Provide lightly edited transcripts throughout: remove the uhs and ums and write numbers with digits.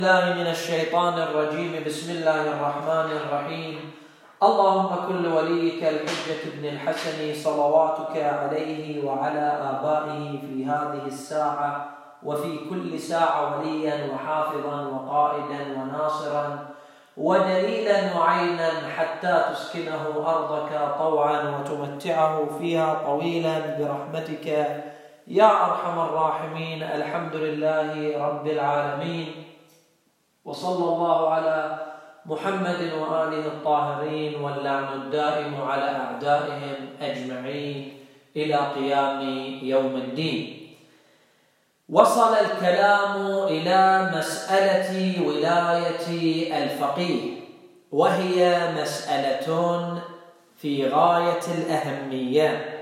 الله من الشيطان الرجيم. بسم الله الرحمن الرحيم. اللهم كن لوليك الحجة بن الحسن صلواتك عليه وعلى آبائه في هذه الساعة وفي كل ساعة وليا وحافظا وقائدا وناصرا ودليلا وعينا حتى تسكنه أرضك طوعا وتمتعه فيها طويلا برحمتك يا أرحم الراحمين. الحمد لله رب العالمين، وصلى الله على محمد وآله الطاهرين، واللعن الدائم على أعدائهم أجمعين إلى قيام يوم الدين. وصل الكلام إلى مسألة ولاية الفقيه، وهي مسألة في غاية الأهمية،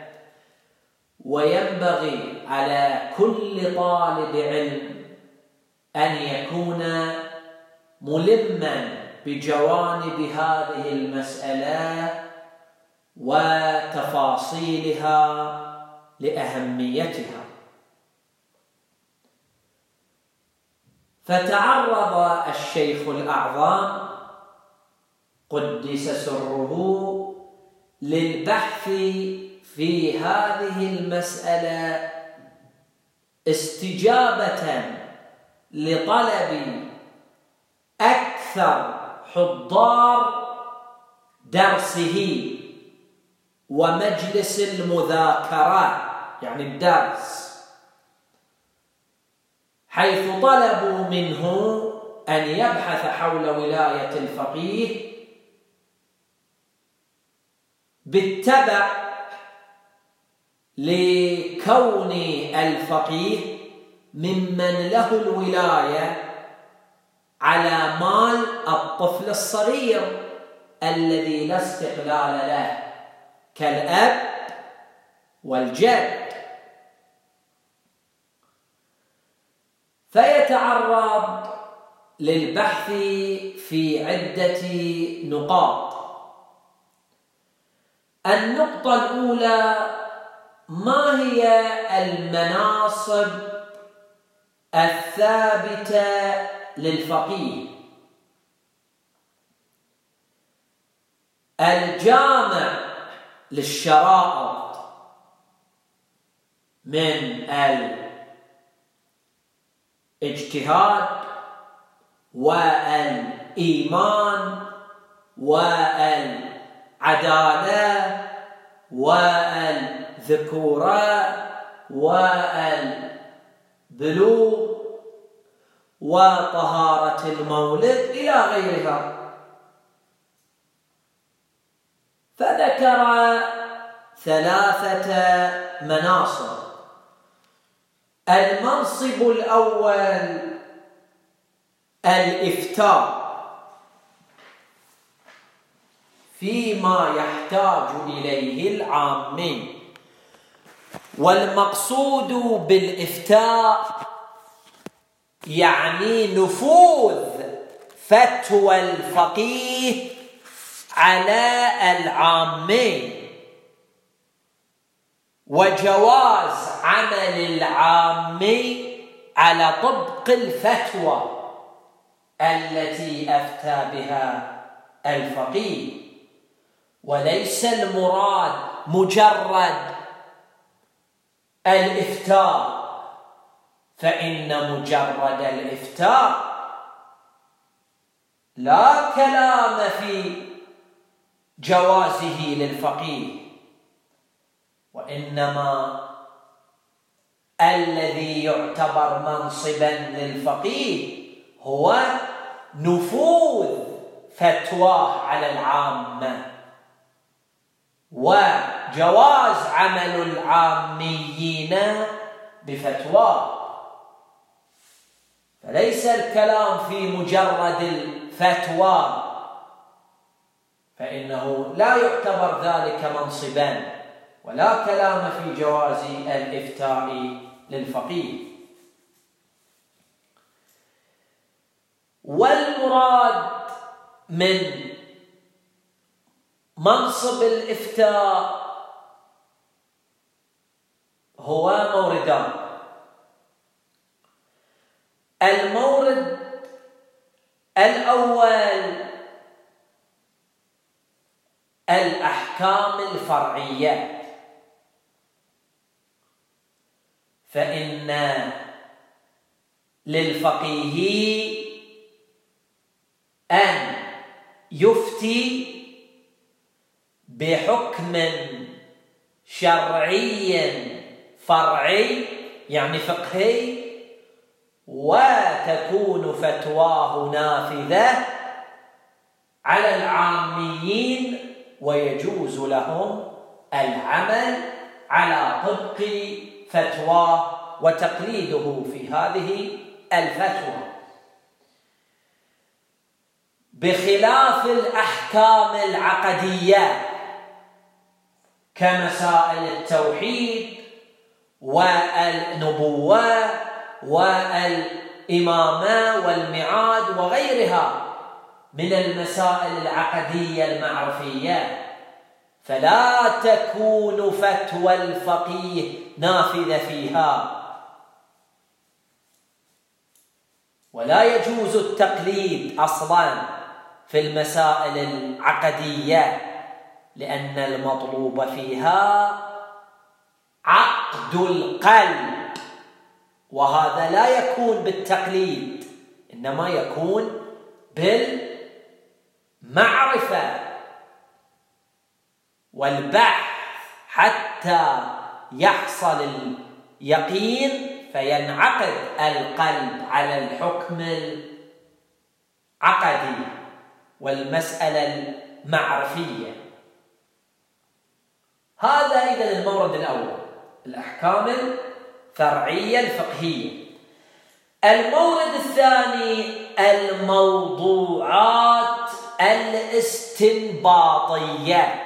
وينبغي على كل طالب علم أن يكون ملما بجوانب هذه المسألة وتفاصيلها لأهميتها. فتعرض الشيخ الأعظم قدس سره للبحث في هذه المسألة استجابة لطلب أكثر حضار درسه ومجلس المذاكرة، يعني الدرس، حيث طلبوا منه أن يبحث حول ولاية الفقيه بالتبع لكون الفقيه ممن له الولاية على مال الطفل الصغير الذي لا استقلال له كالأب والجد. فيتعرض للبحث في عدة نقاط. النقطة الأولى: ما هي المناصب الثابتة للفقيه؟ الجامع للشرائط من الاجتهاد والإيمان والعدالة والذكورة والبلوغ وطهارة المولد إلى غيرها. فذكر 3 مناصب. المنصب الأول الإفتاء فيما يحتاج إليه العامين. والمقصود بالإفتاء يعني نفوذ فتوى الفقيه على العامين، وجواز عمل العامي على طبق الفتوى التي أفتى بها الفقيه. وليس المراد مجرد الإفتاء، فإن مجرد الإفتاء لا كلام في جوازه للفقيه، وإنما الذي يعتبر منصبا للفقيه هو نفوذ فتواه على العامة وجواز عمل العاميين بفتواه. فليس الكلام في مجرد الفتوى، فإنه لا يعتبر ذلك منصبا، ولا كلام في جواز الإفتاء للفقيه. والمراد من منصب الإفتاء هو موردان. المورد الأول الأحكام الفرعية، فإن للفقيه أن يفتي بحكم شرعي فرعي يعني فقهي، وتكون فتواه نافذة على العاميين، ويجوز لهم العمل على طبق فتواه وتقليده في هذه الفتوى، بخلاف الأحكام العقدية كمسائل التوحيد والنبوة والإمامة والميعاد وغيرها من المسائل العقدية المعرفية، فلا تكون فتوى الفقيه نافذة فيها، ولا يجوز التقليد أصلاً في المسائل العقدية، لأن المطلوب فيها عقد القلب، وهذا لا يكون بالتقليد، إنما يكون بالمعرفة والبحث حتى يحصل اليقين فينعقد القلب على الحكم العقدي والمسألة المعرفية. هذا إذن المورد الأول، الأحكام الفرعية الفقهية. المورد الثاني الموضوعات الاستنباطية،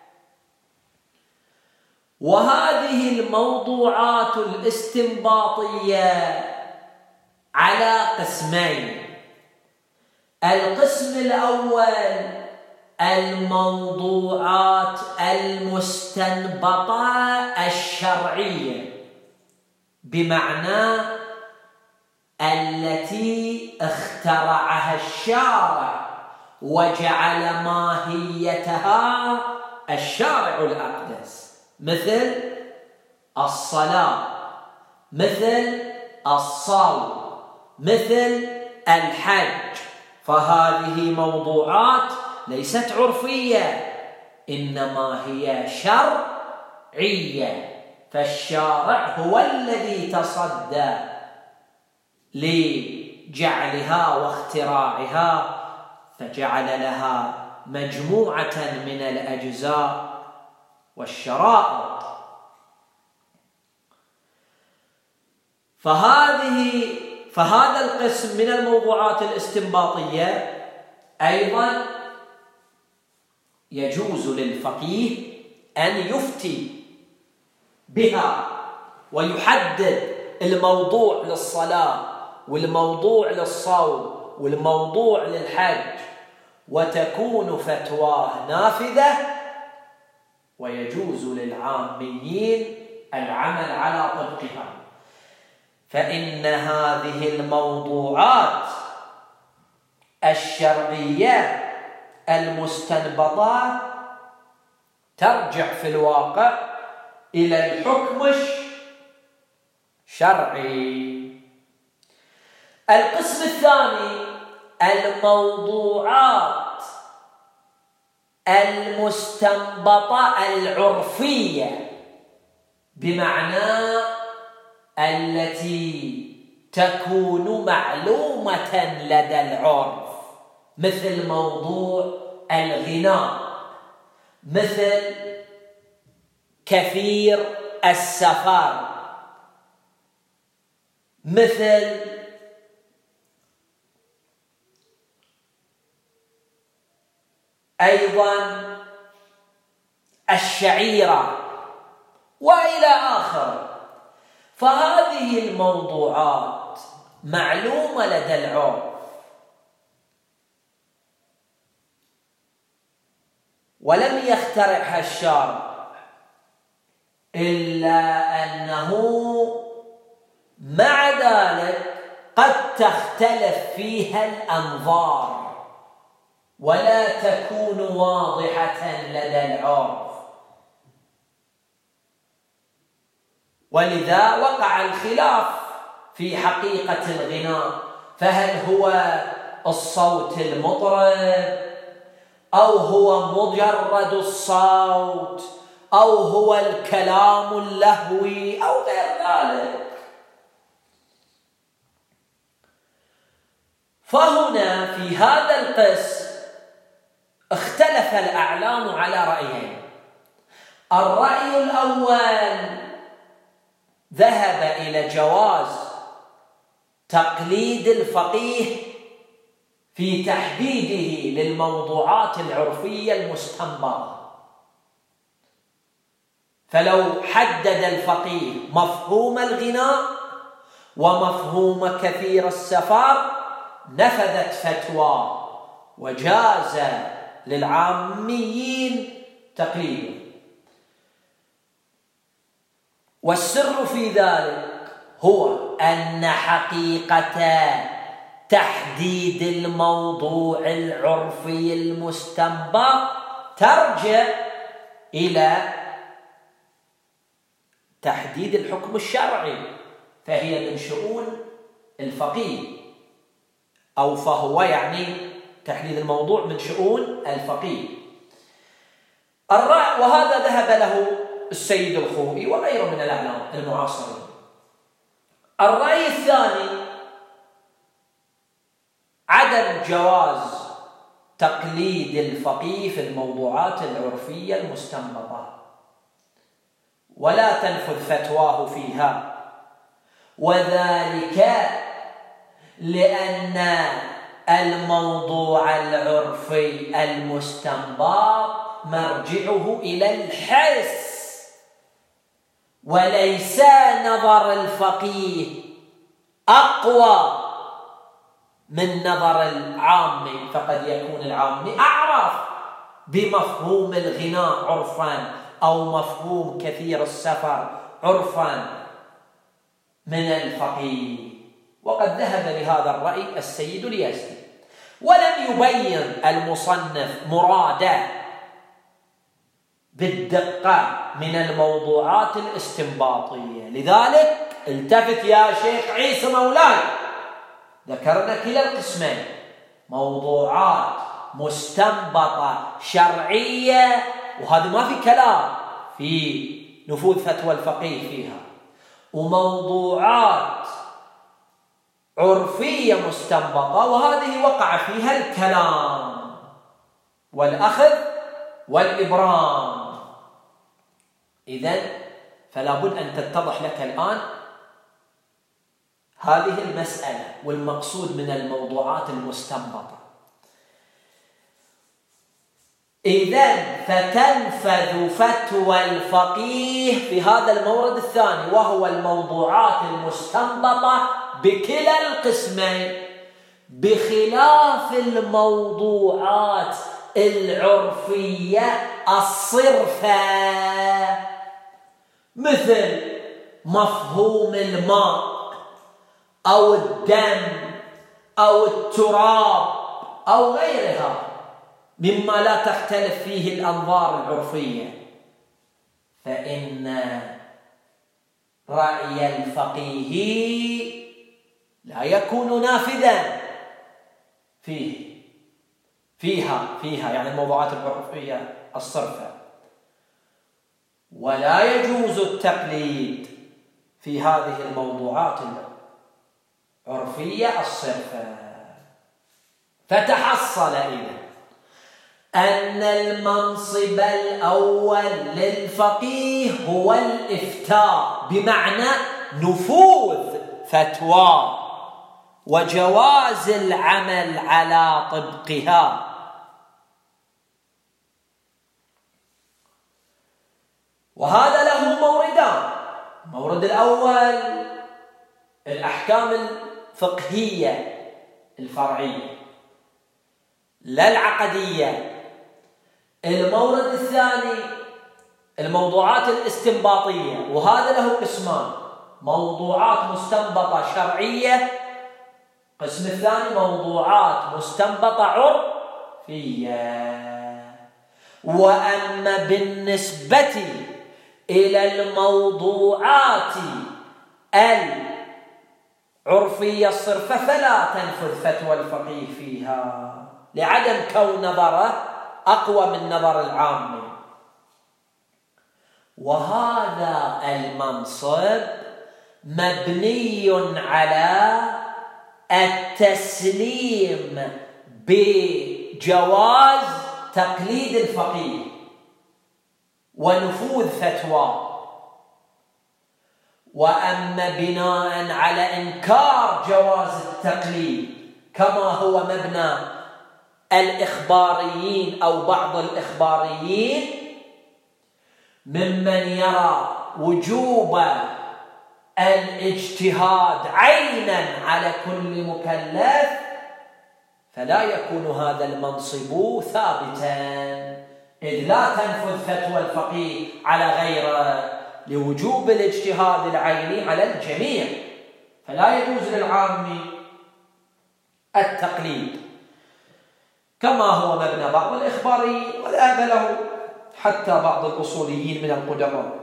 وهذه الموضوعات الاستنباطية على قسمين. القسم الأول الموضوعات المستنبطة الشرعية، بمعنى التي اخترعها الشارع وجعل ماهيتها الشارع الأقدس، مثل الصلاة، مثل الصوم، مثل الحج، فهذه موضوعات ليست عرفية، إنما هي شرعية، فالشارع هو الذي تصدى لجعلها واختراعها، فجعل لها مجموعة من الأجزاء والشرائط. فهذا القسم من الموضوعات الاستنباطية أيضا يجوز للفقيه أن يفتي بها ويحدد الموضوع للصلاة والموضوع للصوم والموضوع للحج، وتكون فتواه نافذة، ويجوز للعاميين العمل على طبقها، فإن هذه الموضوعات الشرعية المستنبطة ترجع في الواقع إلى الحكم الشرعي. القسم الثاني الموضوعات المستنبطة العرفية، بمعنى التي تكون معلومة لدى العرف، مثل موضوع الغناء، مثل كثير السفر، مثل أيضا الشعيرة وإلى آخره. فهذه الموضوعات معلومة لدى العرف، ولم يخترعها الشارع، إلا أنه مع ذلك قد تختلف فيها الأنظار ولا تكون واضحة لدى العرف، ولذا وقع الخلاف في حقيقة الغناء، فهل هو الصوت المطرب أو هو مجرد الصوت أو هو الكلام اللهوي أو غير ذلك. فهنا في هذا القسم اختلف الأعلام على رأيين. الرأي الأول ذهب إلى جواز تقليد الفقيه في تحديده للموضوعات العرفية المستنبطة، فلو حدد الفقيه مفهوم الغناء ومفهوم كثير السفر نفذت فتوى وجاز للعاميين تقليده. والسر في ذلك هو أن حقيقة تحديد الموضوع العرفي المستنبط ترجع إلى تحديد الحكم الشرعي، فهي من شؤون الفقيه، أو فهو يعني تحديد الموضوع من شؤون الفقيه. وهذا ذهب له السيد الخوئي وغيره من الأعلام المعاصرين. الرأي الثاني عدم جواز تقليد الفقيه في الموضوعات العرفية المستنبطة ولا تنفذ فتواه فيها، وذلك لأن الموضوع العرفي المستنبط مرجعه إلى الحس وليس نظر الفقيه أقوى من نظر العامي، فقد يكون العامي أعرف بمفهوم الغناء عرفا أو مفهوم كثير السفر عرفا من الفقيه. وقد ذهب لهذا الرأي السيد اليزدي، ولم يبين المصنف مراده بالدقة من الموضوعات الاستنباطية، لذلك التفت يا شيخ عيسى مولاي، ذكرنا كلا القسمين، موضوعات مستنبطة شرعية، وهذا ما في كلام في نفوذ فتوى الفقيه فيها، وموضوعات عرفية مستنبطة وهذه وقع فيها الكلام والأخذ والإبرام. إذن فلا بد أن تتضح لك الآن هذه المسألة والمقصود من الموضوعات المستنبطة. إذن فتنفذ فتوى الفقيه في هذا المورد الثاني وهو الموضوعات المستنبطة بكلا القسمين، بخلاف الموضوعات العرفية الصرفة مثل مفهوم الماء أو الدم أو التراب أو غيرها مما لا تختلف فيه الأنظار العرفية، فإن رأي الفقيه لا يكون نافذا فيها يعني الموضوعات العرفية الصرفة، ولا يجوز التقليد في هذه الموضوعات العرفية الصرفة. فتحصل إذن أن المنصب الأول للفقيه هو الإفتاء بمعنى نفوذ فتوى وجواز العمل على طبقها. وهذا له موردان: المورد الأول الأحكام الفقهية الفرعية لا العقدية. المورد الثاني الموضوعات الاستنباطية، وهذا له قسمان: موضوعات مستنبطة شرعية القسم الثاني موضوعات مستنبطة عرفية. وأما بالنسبة إلى الموضوعات العرفية الصرفة فلا تنفذ فتوى الفقيه فيها، لعدم كون نظره أقوى من نظر العامة. وهذا المنصب مبني على التسليم بجواز تقليد الفقيه ونفوذ فتوى. وأما بناء على إنكار جواز التقليد كما هو مبنى الإخباريين أو بعض الإخباريين ممن يرى وجوب الاجتهاد عينا على كل مكلف، فلا يكون هذا المنصب ثابتا، إذ لا تنفذ فتوى الفقيه على غيره لوجوب الاجتهاد العيني على الجميع، فلا يجوز للعام التقليد كما هو مبنى بعض الإخباريين وذهب له حتى بعض الأصوليين من القدماء.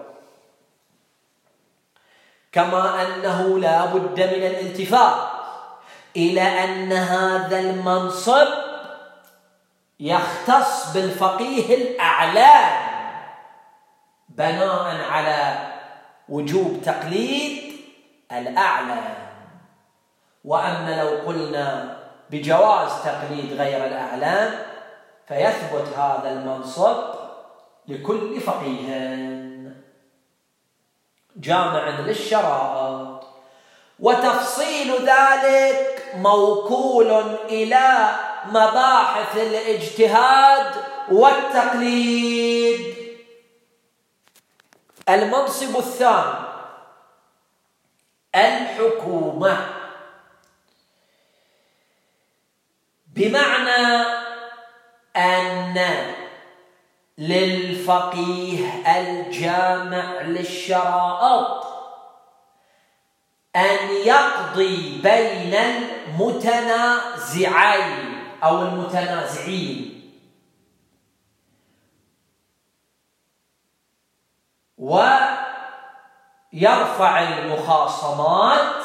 كما أنه لا بد من الالتفات إلى أن هذا المنصب يختص بالفقيه الأعلى بناء على وجوب تقليد الأعلى. وأما لو قلنا بجواز تقليد غير الأعلام فيثبت هذا المنصب لكل فقيه جامع للشرائط، وتفصيل ذلك موكول إلى مباحث الاجتهاد والتقليد. المنصب الثاني الحكومة، بمعنى أن للفقيه الجامع للشرائط أن يقضي بين المتنازعين أو المتنازعين، ويرفع المخاصمات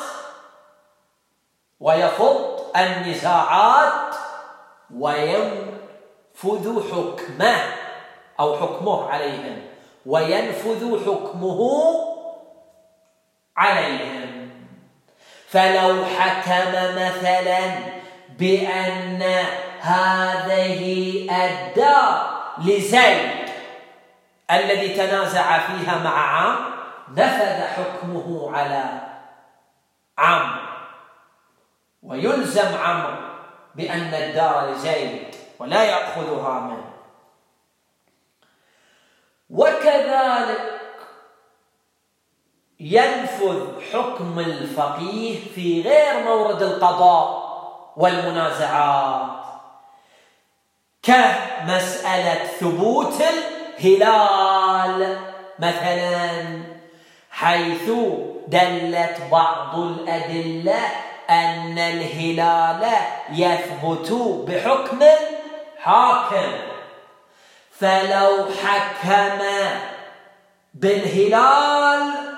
ويفض النزاعات وينفذ حكمه أو حكمه عليهم وينفذ حكمه عليهم. فلو حكم مثلا بأن هذه الدار لزيد الذي تنازع فيها مع عم نفذ حكمه على عم، ويلزم عمرو بأن الدار لزيد ولا يأخذها منه. وكذلك ينفذ حكم الفقيه في غير مورد القضاء والمنازعات، كمسألة ثبوت الهلال مثلا، حيث دلت بعض الأدلة أن الهلال يثبت بحكم الحاكم، فلو حكم بالهلال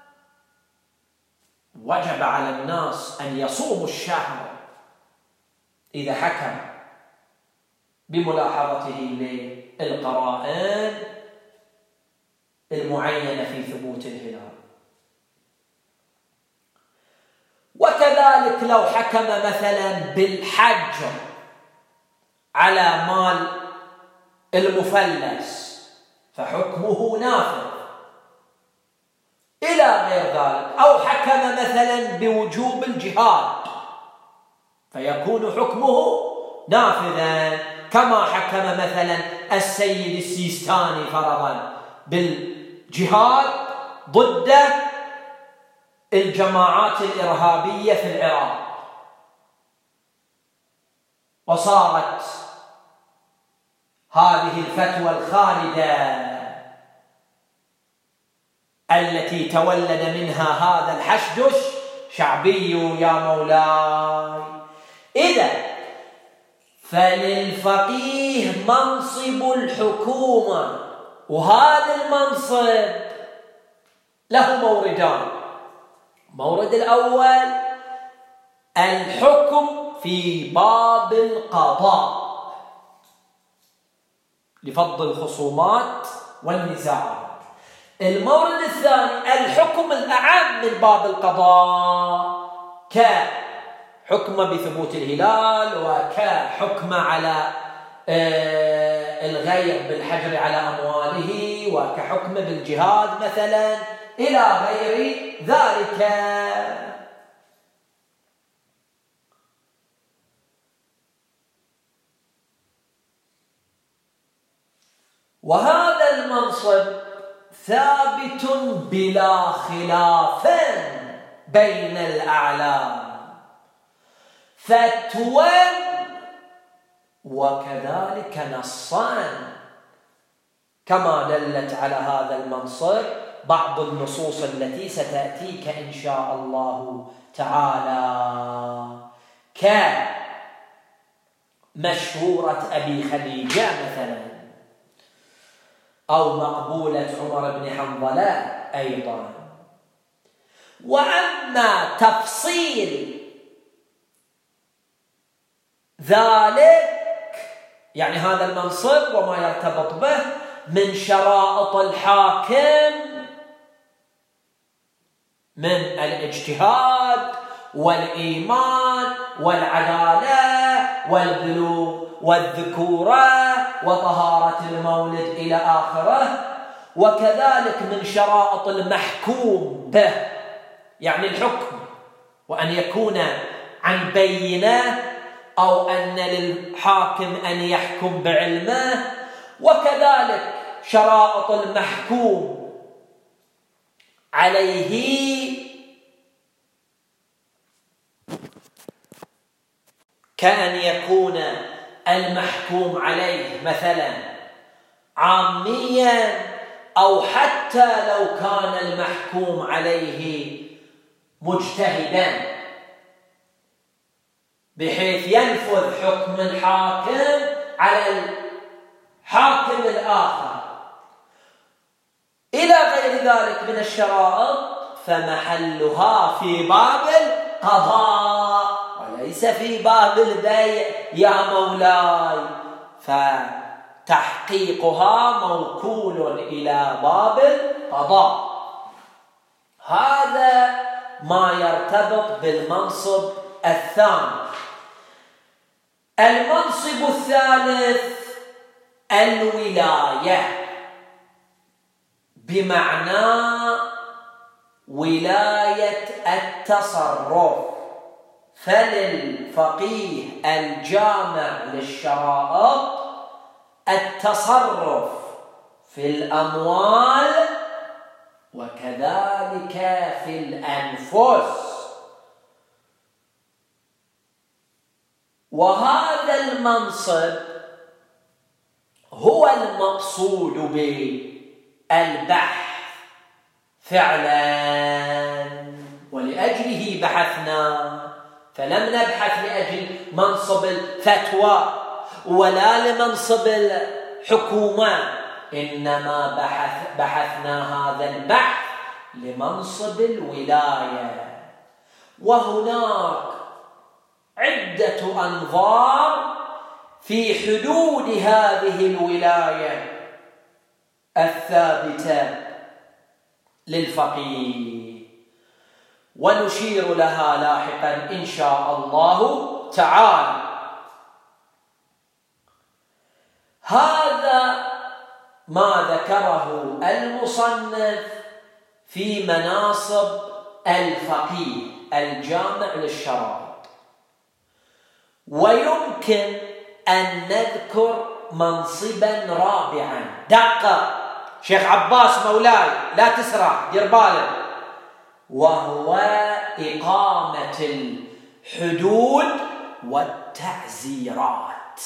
وجب على الناس أن يصوموا الشهر إذا حكم بملاحظته للقرائن المعينة في ثبوت الهلال. وكذلك لو حكم مثلا بالحج على مال المفلس فحكمه نافذ إلى غير ذلك، أو حكم مثلا بوجوب الجهاد فيكون حكمه نافذا، كما حكم مثلا السيد السيستاني فرضا بالجهاد ضد الجماعات الإرهابية في العراق، وصارت هذه الفتوى الخالدة التي تولد منها هذا الحشدش شعبي يا مولاي، إذا فللفقيه منصب الحكومة، وهذا المنصب له موردان. المورد الأول الحكم في باب القضاء لفض الخصومات والنزاعات. المورد الثاني الحكم الأعم من باب القضاء، كحكم بثبوت الهلال، وكحكم على الغير بالحجر على أمواله، وكحكم بالجهاد مثلا، إلى غير ذلك. وهذا المنصب ثابت بلا خلاف بين الأعلام، فتوى وكذلك نصان، كما دلت على هذا المنصب بعض النصوص التي ستأتيك إن شاء الله تعالى، كمشهورة أبي خديجة مثلا، أو مقبولة عمر بن حنظلة أيضا. وأما تفصيل ذلك، يعني هذا المنصب وما يرتبط به من شرائط الحاكم من الاجتهاد والإيمان والعدالة والبلوغ والذكورة وطهارة المولد إلى آخره، وكذلك من شرائط المحكوم به، يعني الحكم، وأن يكون عن بينة، أو أن للحاكم أن يحكم بعلمه، وكذلك شرائط المحكوم عليه كأن يكون المحكوم عليه مثلا عاميا، أو حتى لو كان المحكوم عليه مجتهدا بحيث ينفذ حكم الحاكم على الحاكم الآخر إلى غير ذلك من الشرائط، فمحلها في باب القضاء وليس في باب البيع يا مولاي، فتحقيقها موكول إلى باب القضاء. هذا ما يرتبط بالمنصب الثاني. المنصب الثالث الولاية، بمعنى ولاية التصرف، فللفقيه الجامع للشرائط التصرف في الأموال وكذلك في الأنفس. وهذا المنصب هو المقصود بالبحث فعلا، ولأجله بحثنا، فلم نبحث لأجل منصب الفتوى ولا لمنصب الحكومة، إنما بحثنا هذا البحث لمنصب الولاية. وهناك عدة أنظار في حدود هذه الولاية الثابتة للفقيه، ونشير لها لاحقا إن شاء الله تعالى. هذا ما ذكره المصنف في مناصب الفقيه الجامع للشرائط. ويمكن أن نذكر منصبا رابعا، دقة شيخ عباس مولاي لا تسرع، دير بالك، وهو إقامة الحدود والتعزيرات،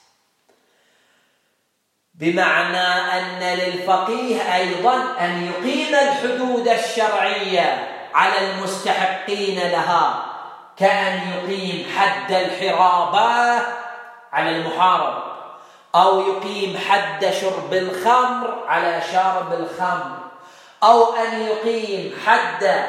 بمعنى أن للفقيه أيضا أن يقيم الحدود الشرعية على المستحقين لها كأن يقيم حد الحرابة على المحارب، أو يقيم حد شرب الخمر على شارب الخمر، أو أن يقيم حد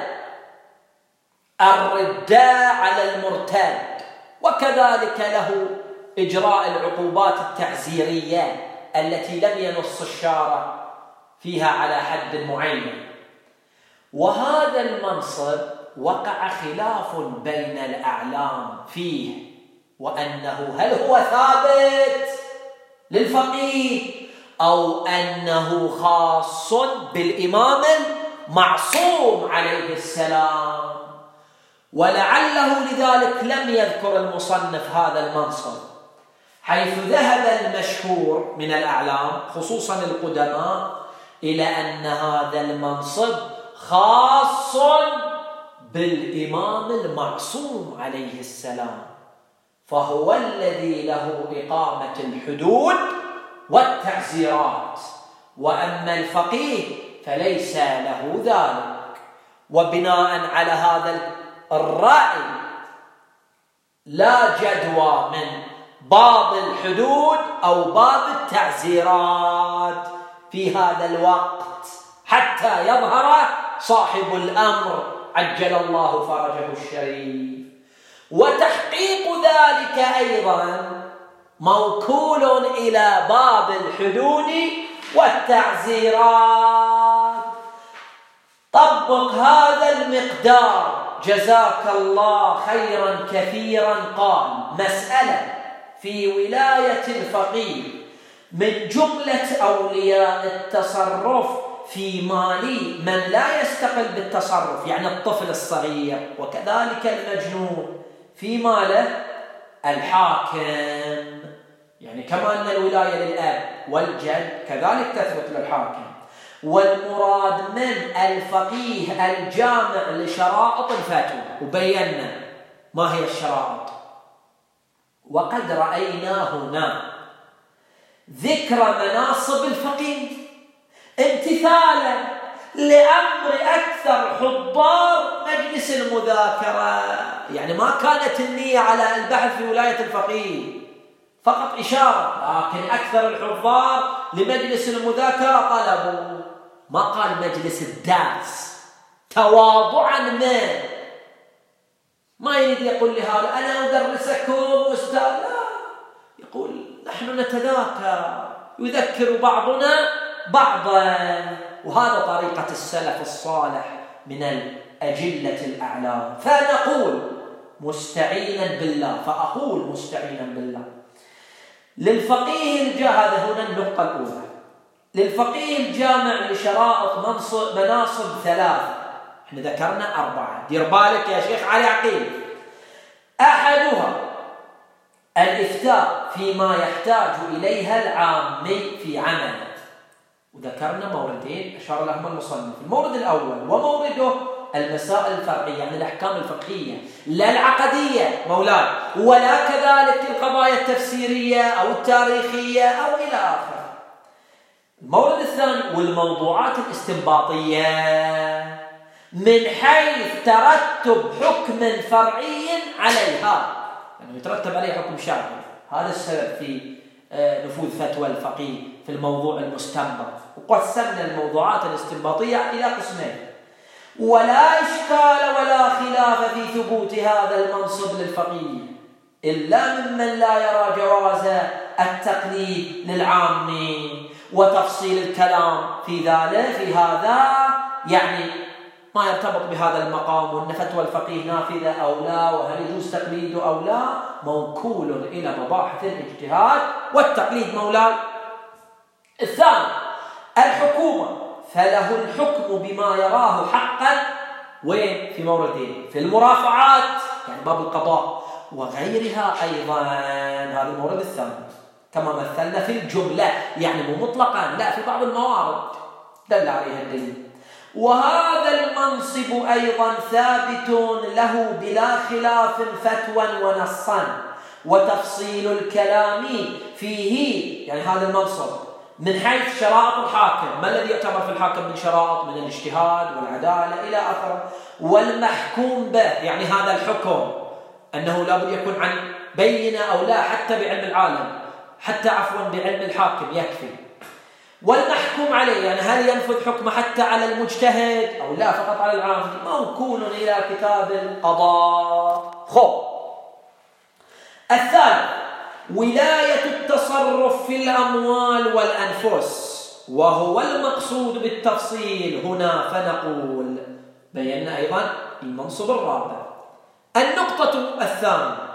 الردة على المرتد. وكذلك له إجراء العقوبات التعزيرية التي لم ينص الشارع فيها على حد معين. وهذا المنصب وقع خلاف بين الأعلام فيه، وأنه هل هو ثابت للفقيه أو أنه خاص بالإمام المعصوم عليه السلام. ولعله لذلك لم يذكر المصنف هذا المنصب، حيث ذهب المشهور من الأعلام خصوصا القدماء إلى أن هذا المنصب خاص بالإمام المعصوم عليه السلام، فهو الذي له إقامة الحدود والتعزيرات، وأما الفقيه فليس له ذلك. وبناء على هذا الرأي لا جدوى من باب الحدود أو باب التعزيرات في هذا الوقت حتى يظهر صاحب الأمر عجل الله فرجه الشريف. وتحقيق ذلك أيضا موكول إلى باب الحدود والتعزيرات. طبق هذا المقدار جزاك الله خيرا كثيرا. قال: مسألة في ولاية الفقيه من جملة أولياء التصرف في مال من لا يستقل بالتصرف، يعني الطفل الصغير، وكذلك المجنون في ماله الحاكم، يعني كما أن الولاية للأب والجد كذلك تثبت للحاكم. والمراد من الفقيه الجامع لشرائط الفتوى، وبينا ما هي الشرائط. وقد رأينا هنا ذكر مناصب الفقيه امتثالا لأمر أكثر حضار مجلس المذاكرة، يعني ما كانت النية على البحث في ولاية الفقيه، فقط إشارة، لكن أكثر الحضار لمجلس المذاكرة طلبوا، ما قال مجلس الدرس تواضعا ما يريد يقول لهذا أنا أدرسكم أستاذ، لا، يقول نحن نتذاكر، يذكر بعضنا بعضا. وهذا طريقة السلف الصالح من الأجلة الأعلام. فنقول مستعينا بالله، فأقول مستعينا بالله للفقيه هذا هنا النقطة الأولى، للفقيه الجامع لشرائط مناصب ثلاثة، احنا ذكرنا 4، دير بالك يا شيخ علي عقيل. أحدها الإفتاء فيما يحتاج إليها العامي في عمله، وذكرنا موردين أشار لهما المصنف. المورد الأول ومورده المسائل الفرعية، يعني الأحكام الفقهية لا العقدية مولاي، ولا كذلك القضايا التفسيرية أو التاريخية أو إلى آخره. المورد الثاني والموضوعات الاستنباطية من حيث ترتب حكم فرعي عليها، يعني يترتب عليه حكم شرعي. هذا السبب في نفوذ فتوى الفقيه في الموضوع المستنبط. وقسمنا الموضوعات الاستنباطية إلى قسمين. ولا إشكال ولا خلاف في ثبوت هذا المنصب للفقيه إلا ممن لا يرى جواز التقليد للعامي وتفصيل الكلام في ذلك في هذا، يعني ما يرتبط بهذا المقام، وأن فتوى الفقيه نافذة أو لا، وهل يجوز تقليده أو لا، موكول إلى مباحث الاجتهاد والتقليد مولاي. الثاني الحكومة، فله الحكم بما يراه حقا، وين؟ في موردين، في المرافعات يعني باب القضاء وغيرها أيضا، هذا المورد الثاني كما مثلنا في الجملة، يعني مو مطلقا، لا، في بعض الموارد دل عليها الدليل. وهذا المنصب أيضا ثابت له بلا خلاف فتوى ونصا وتفصيل الكلام فيه، يعني هذا المنصب من حيث شرائط الحاكم، ما الذي يعتبر في الحاكم من شرائط من الاجتهاد والعدالة إلى آخره، والمحكوم به، يعني هذا الحكم أنه لابد يكون عن بينة أو لا، حتى بعلم العالم، حتى عفوا بعلم الحاكم يكفي. والمحكوم عليه يعني هل ينفذ حكمه حتى على المجتهد أو لا فقط على العام، موكول إلى كتاب القضاء. الثالث ولاية التصرف في الأموال والأنفس، وهو المقصود بالتفصيل هنا، فنقول بينا أيضا المنصب الرابع. النقطة الثانية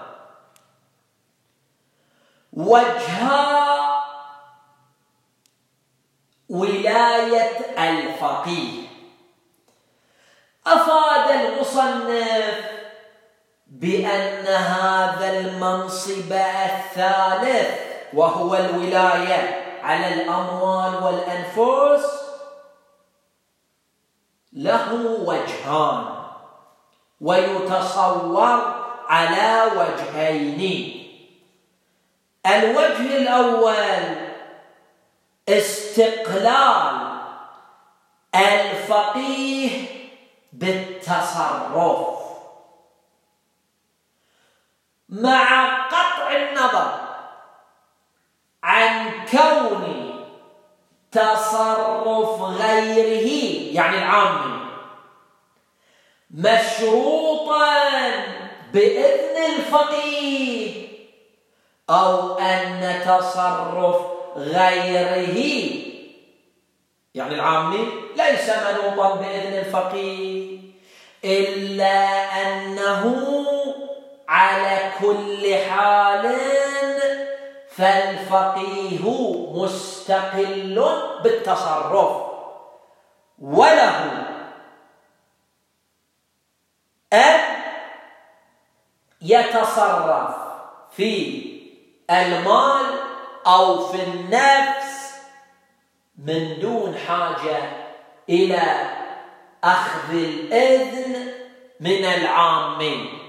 وجه ولاية الفقيه. أفاد المصنف بأن هذا المنصب الثالث وهو الولاية على الأموال والأنفس له وجهان، ويتصور على وجهين. الوجه الأول استقلال الفقيه بالتصرف، مع قطع النظر عن كون تصرف غيره يعني العامي مشروطا بإذن الفقيه، أو أن تصرف غيره يعني العامي ليس منوطا بإذن الفقيه، إلا أنه على كل حال فالفقيه مستقل بالتصرف، وله أن يتصرف في المال أو في النفس من دون حاجة إلى أخذ الإذن من العامين.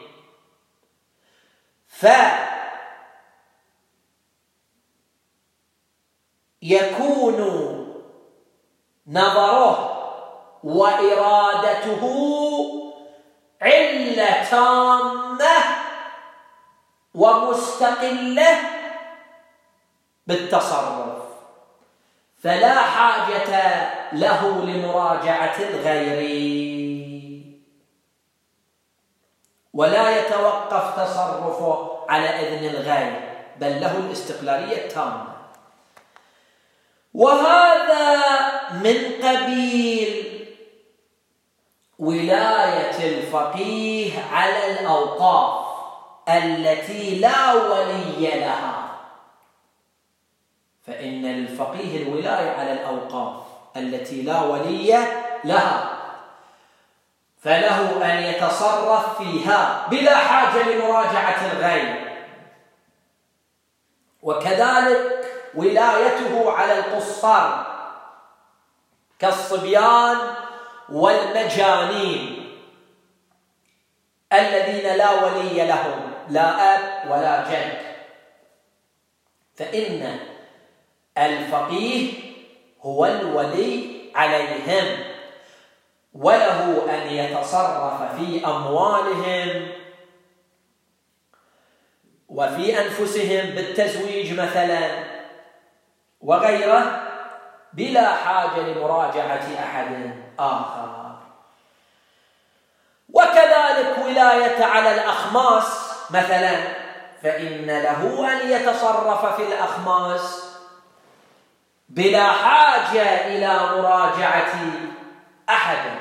فيكون نظره وإرادته علة تامة ومستقلة بالتصرف، فلا حاجة له لمراجعة الغير، ولا يتوقف تصرفه على إذن الغير، بل له الاستقلالية التامة. وهذا من قبيل ولاية الفقيه على الأوقاف التي لا ولي لها، فإن للفقيه الولاية على الأوقاف التي لا ولي لها، فله أن يتصرف فيها بلا حاجة لمراجعة الغير. وكذلك ولايته على القصار كالصبيان والمجانين الذين لا ولي لهم، لا أب ولا جد، فإن الفقيه هو الولي عليهم، وله أن يتصرف في أموالهم وفي أنفسهم بالتزويج مثلا وغيره بلا حاجة لمراجعة أحد آخر. وكذلك ولاية على الأخماس مثلا، فإن له أن يتصرف في الأخماس بلا حاجة إلى مراجعة أحد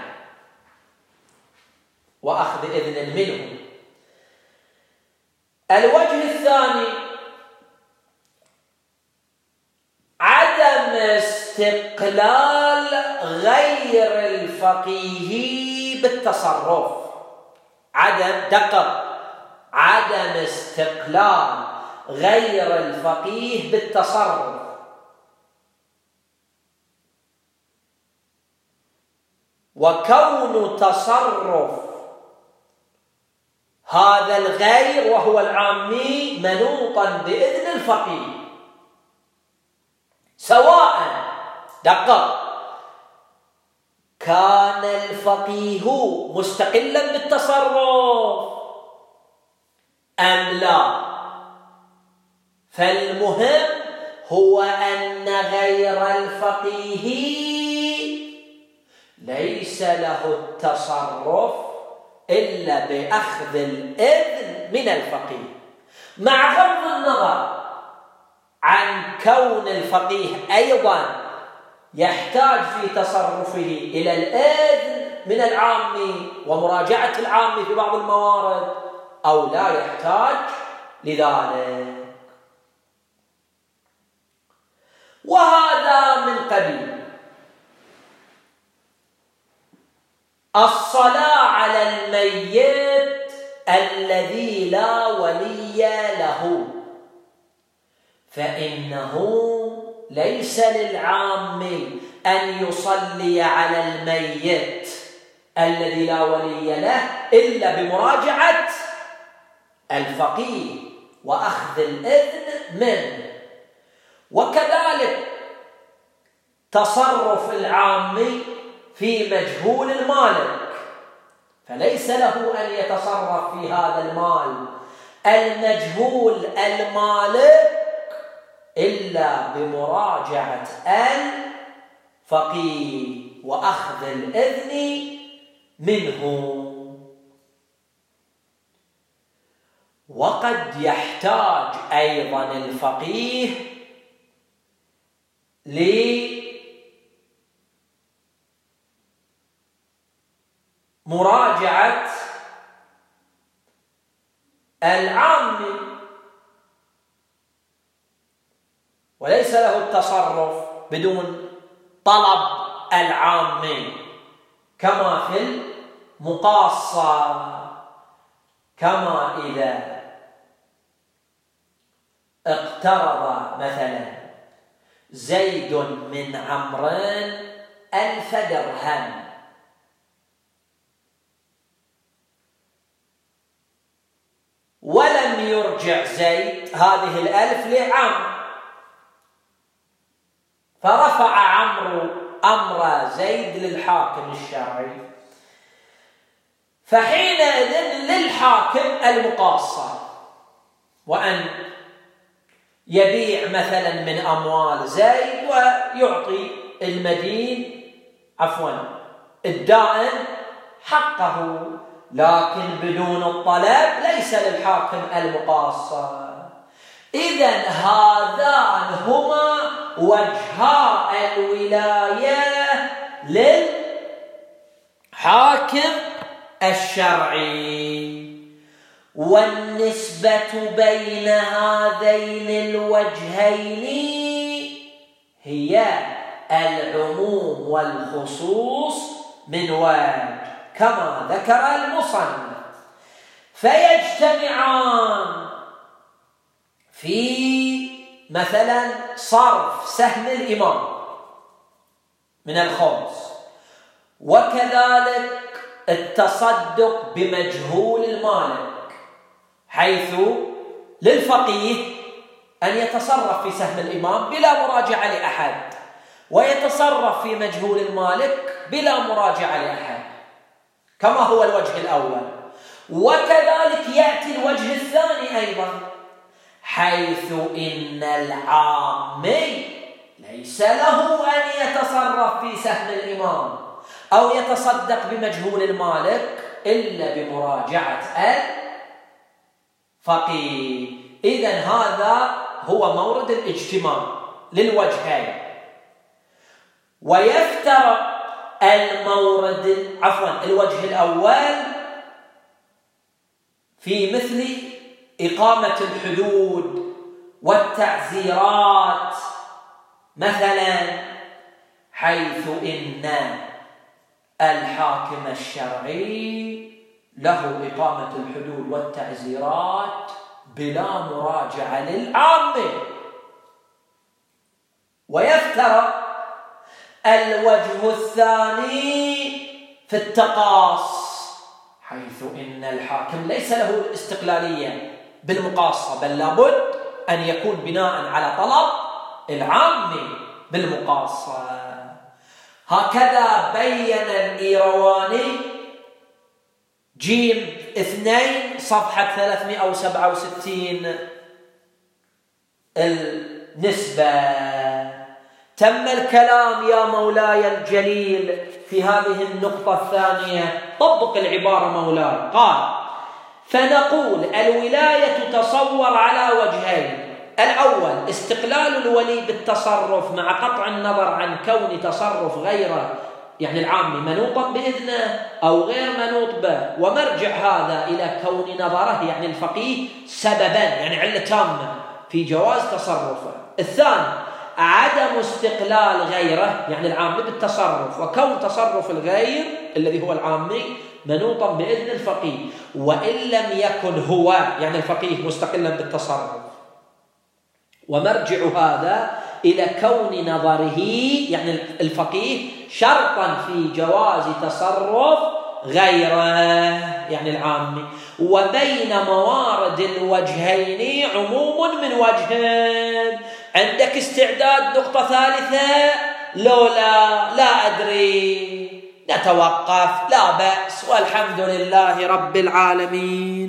وأخذ إذن منه. الوجه الثاني عدم استقلال غير الفقيه بالتصرف، عدم استقلال غير الفقيه بالتصرف، وكون تصرف هذا الغير وهو العامي منوطا بإذن الفقيه، سواء كان الفقيه مستقلا بالتصرف أم لا؟ فالمهم هو أن غير الفقيه ليس له التصرف إلا بأخذ الإذن من الفقيه، مع غض النظر عن كون الفقيه أيضا يحتاج في تصرفه إلى الإذن من العامي ومراجعة العامي في بعض الموارد أو لا يحتاج لذلك. وهذا من قبيل الصلاة على الميت الذي لا ولي له، فإنه ليس للعام أن يصلي على الميت الذي لا ولي له إلا بمراجعة الفقيه وأخذ الإذن منه. وكذلك تصرف العام في مجهول المالك، فليس له أن يتصرف في هذا المال المجهول المالك إلا بمراجعة الفقيه وأخذ الإذن منه. وقد يحتاج أيضا الفقيه لمراجعة العام وليس له التصرف بدون طلب العام، كما في المقاصة، كما إذا اقترض مثلا زيد من عمرو 1000 درهم ولم يرجع زيد هذه 1000 لعمرو، فرفع عمرو أمر زيد للحاكم الشرعي، فحينئذ للحاكم المقاصة وأن يبيع مثلا من أموال زيد ويعطي الدائن حقه، لكن بدون الطلب ليس للحاكم المقاصة. إذن هذان هما وجها الولاية للحاكم الشرعي، والنسبة بين هذين الوجهين هي العموم والخصوص من وجه كما ذكر المصنف، فيجتمعان في مثلا صرف سهم الإمام من الخمس، وكذلك التصدق بمجهول المالك، حيث للفقيه أن يتصرف في سهم الإمام بلا مراجعة لأحد، ويتصرف في مجهول المالك بلا مراجعة لأحد، كما هو الوجه الأول. وكذلك يأتي الوجه الثاني أيضا، حيث إن العامي ليس له أن يتصرف في سهم الإمام أو يتصدق بمجهول المالك إلا بمراجعة الفقيه. إذن هذا هو مورد الاجتماع للوجهين. ويفترق الوجه الأول في مثل إقامة الحدود والتعزيرات مثلا، حيث إن الحاكم الشرعي له إقامة الحدود والتعزيرات بلا مراجعة للعامة. ويفترق الوجه الثاني في التقاص، حيث إن الحاكم ليس له الاستقلالية بالمقاصة، بل لابد أن يكون بناء على طلب العام بالمقاصة. هكذا بين الإيرواني جيم 2 صفحة 367 النسبة. تم الكلام يا مولاي الجليل في هذه النقطة الثانية. طبق العبارة مولاي. قال: فنقول الولاية تصور على وجهين: الأول استقلال الولي بالتصرف مع قطع النظر عن كون تصرف غيره يعني العام منوطا بإذنه أو غير منوط به، ومرجع هذا إلى كون نظره يعني الفقيه سببا يعني علة تامة في جواز تصرفه. الثاني عدم استقلال غيره يعني العامي بالتصرف، وكون تصرف الغير الذي هو العامي منوطا بإذن الفقيه، وإن لم يكن هو يعني الفقيه مستقلا بالتصرف، ومرجع هذا إلى كون نظره يعني الفقيه شرطا في جواز تصرف غيره يعني العامي. وبين موارد الوجهين عموم من وجهين. عندك استعداد نقطة ثالثة؟ لولا لا أدري، نتوقف، لا بأس، والحمد لله رب العالمين.